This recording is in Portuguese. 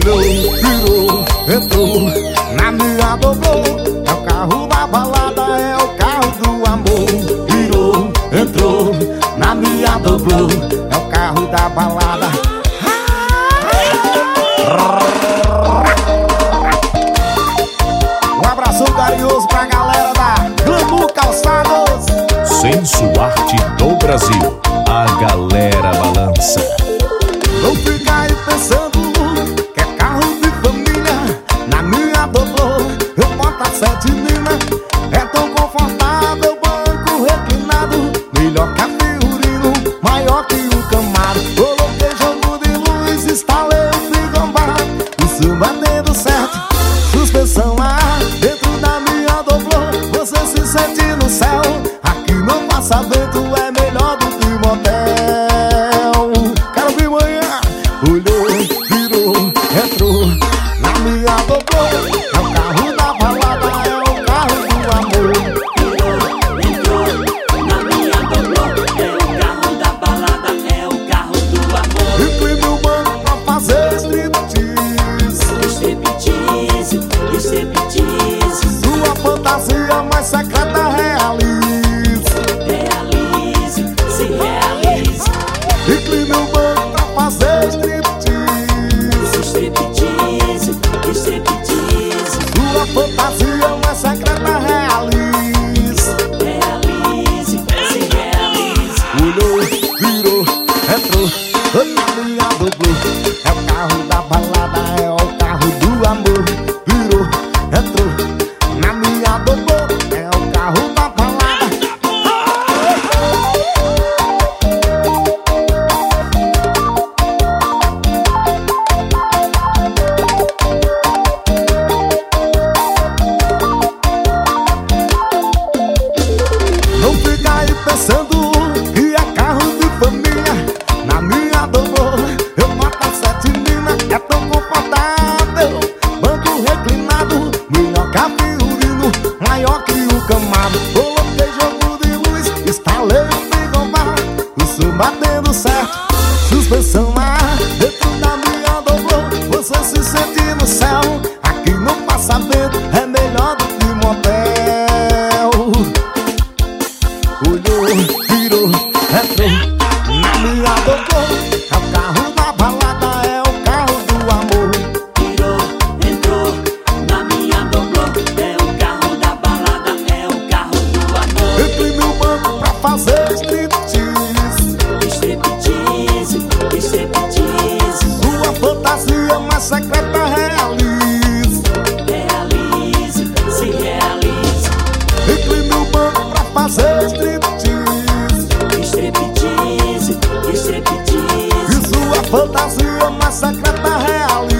virou, entrou na minha dobrou. É o carro da balada, é o carro do amor. Virou, entrou na minha dobrou. É o carro da balada. Um abração carinhoso pra galera da Glamour Calçados. Senso Arte do Brasil, a galera balança. Não fica aí pensando que é carro de família. Na minha dobrou, eu boto a 7 mina. É tão confortável, banco reclinado. Melhor que a Fiorino, maior que o Camaro. Coloquei jogo de luz, instalei o frigobar. O samba dentro certo, suspensão a ar. Dentro da minha dobrou, você se sente no céu. Aqui não passa vento, é melhor do que motel. Quero vir manhã. Olhou, virou, entrou na minha dobrou. É o carro da balada, é o carro do amor. Virou, entrou na minha dobrou. É o carro da balada, é o carro do amor. Imprime o banco pra fazer striptease. Striptease, striptease. Sua fantasia mais secreta realize. Realize, se realize. Incline o banco pra fazer striptease. Striptease, striptease. Sua fantasia mais secreta realize. Realize, se realize. Olhou, virou, entrou na minha dobrou. É o carro da balada, é o carro do amor. Virou, entrou na minha dobrou. É o carro da balada. Não fica aí pensando que é carro de família. Na minha dobrou, eu boto a 7 mina. É tão confortável, banco reclinado. Melhor que a Fiorino, maior que o Camaro. Coloquei jogo de luz, instalei o frigobar. O som batendo certo, suspensão a ar. Dentro da minha dobrou, você se sente no céu. Aqui não passa vento, é melhor do que motel. Olhou, virou, entrou na minha dobrou. É o carro da balada, é o carro do amor. Virou, entrou na minha dobrou. É o carro da balada, é o carro do amor. Imprime o banco pra fazer striptease. Striptease, striptease. Sua fantasia mais secreta realize. Realize, se realize. Incline o banco pra fazer striptease. Striptease, striptease. E sua fantasia mais secreta realize.